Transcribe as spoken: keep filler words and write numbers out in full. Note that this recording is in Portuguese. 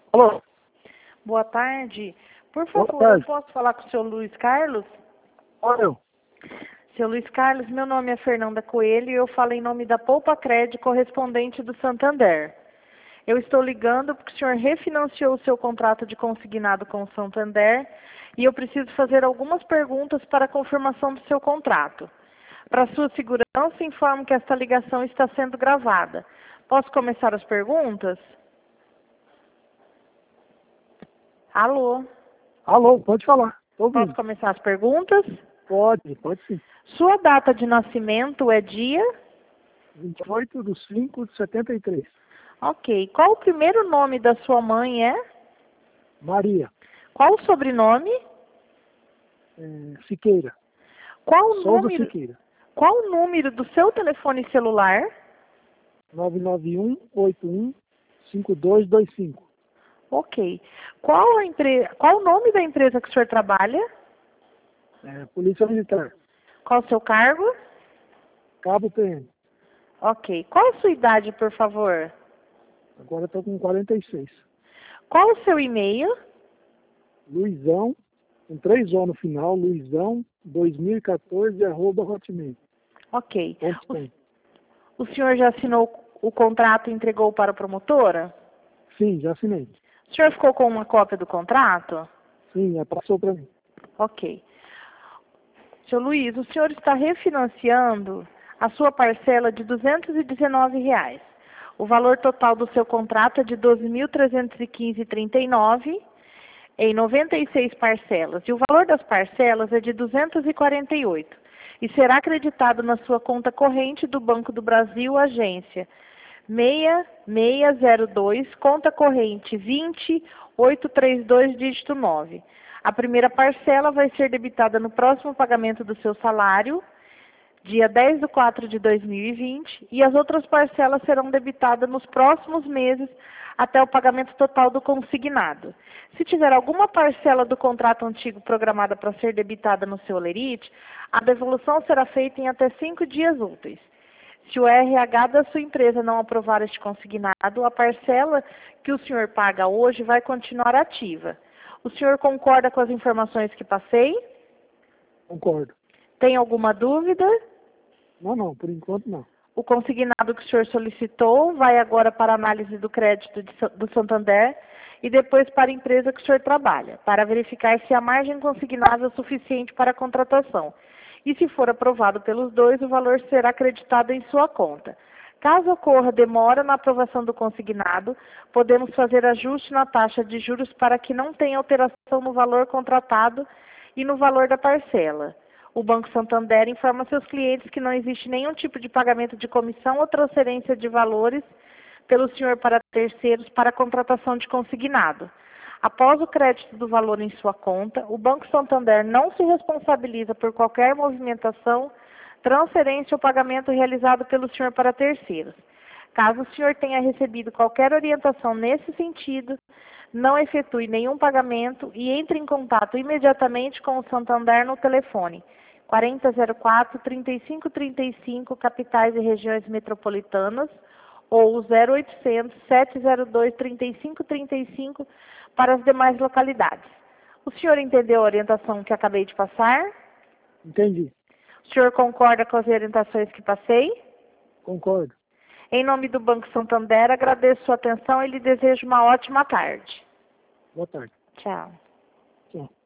Alô? Boa tarde. Por Boa favor, tarde. eu posso falar com o senhor Luiz Carlos? Olha eu. Seu Luiz Carlos, meu nome é Fernanda Coelho e eu falo em nome da Poupa Cred, correspondente do Santander. Eu estou ligando porque o senhor refinanciou o seu contrato de consignado com o Santander e eu preciso fazer algumas perguntas para a confirmação do seu contrato. Para sua segurança, informo que esta ligação está sendo gravada. Posso começar as perguntas? Alô? Alô, pode falar. Tô ouvindo. Posso começar as perguntas? Pode, pode sim. Sua data de nascimento é dia? vinte e oito de cinco de setenta e três. Ok. Qual o primeiro nome da sua mãe é? Maria Qual o sobrenome? é, Siqueira. Qual o Souza número, Siqueira. qual o número do seu telefone celular? nove nove um oito um cinco dois dois cinco. Ok. Qual, a empre... Qual o nome da empresa que o senhor trabalha? É, Polícia Militar. Qual o seu cargo? Cabo P M. Ok. Qual a sua idade, por favor? Agora estou com quarenta e seis. Qual o seu e-mail? Luizão, com três O no final, Luizão dois mil e quatorze, arroba hotmail. Ok. Ponto O, com. o senhor já assinou o contrato e entregou para a promotora? Sim, já assinei. O senhor ficou com uma cópia do contrato? Sim, já passou para mim. Ok. Seu Luiz, o senhor está refinanciando a sua parcela de duzentos e dezenove reais. O valor total do seu contrato é de doze mil trezentos e quinze reais e trinta e nove centavos em noventa e seis parcelas. E o valor das parcelas é de duzentos e quarenta e oito reais. E será acreditado na sua conta corrente do Banco do Brasil, agência seis seis zero dois, conta corrente vinte oito trinta e dois, dígito nove. A primeira parcela vai ser debitada no próximo pagamento do seu salário, dia dez de quatro de dois mil e vinte, e as outras parcelas serão debitadas nos próximos meses até o pagamento total do consignado. Se tiver alguma parcela do contrato antigo programada para ser debitada no seu holerite, a devolução será feita em até cinco dias úteis. Se o R H da sua empresa não aprovar este consignado, a parcela que o senhor paga hoje vai continuar ativa. O senhor concorda com as informações que passei? Concordo. Tem alguma dúvida? Não, não, por enquanto não. O consignado que o senhor solicitou vai agora para análise do crédito de, do Santander e depois para a empresa que o senhor trabalha, para verificar se a margem consignável é suficiente para a contratação. E se for aprovado pelos dois, o valor será acreditado em sua conta. Caso ocorra demora na aprovação do consignado, podemos fazer ajuste na taxa de juros para que não tenha alteração no valor contratado e no valor da parcela. O Banco Santander informa seus clientes que não existe nenhum tipo de pagamento de comissão ou transferência de valores pelo senhor para terceiros para a contratação de consignado. Após o crédito do valor em sua conta, o Banco Santander não se responsabiliza por qualquer movimentação, transferência ou pagamento realizado pelo senhor para terceiros. Caso o senhor tenha recebido qualquer orientação nesse sentido, não efetue nenhum pagamento e entre em contato imediatamente com o Santander no telefone quarenta zero quatro, trinta e cinco trinta e cinco, capitais e regiões metropolitanas, ou zero oitocentos, sete zero dois, trinta e cinco trinta e cinco para as demais localidades. O senhor entendeu a orientação que acabei de passar? Entendi. O senhor concorda com as orientações que passei? Concordo. Em nome do Banco Santander, agradeço sua atenção e lhe desejo uma ótima tarde. Boa tarde. Tchau. Tchau.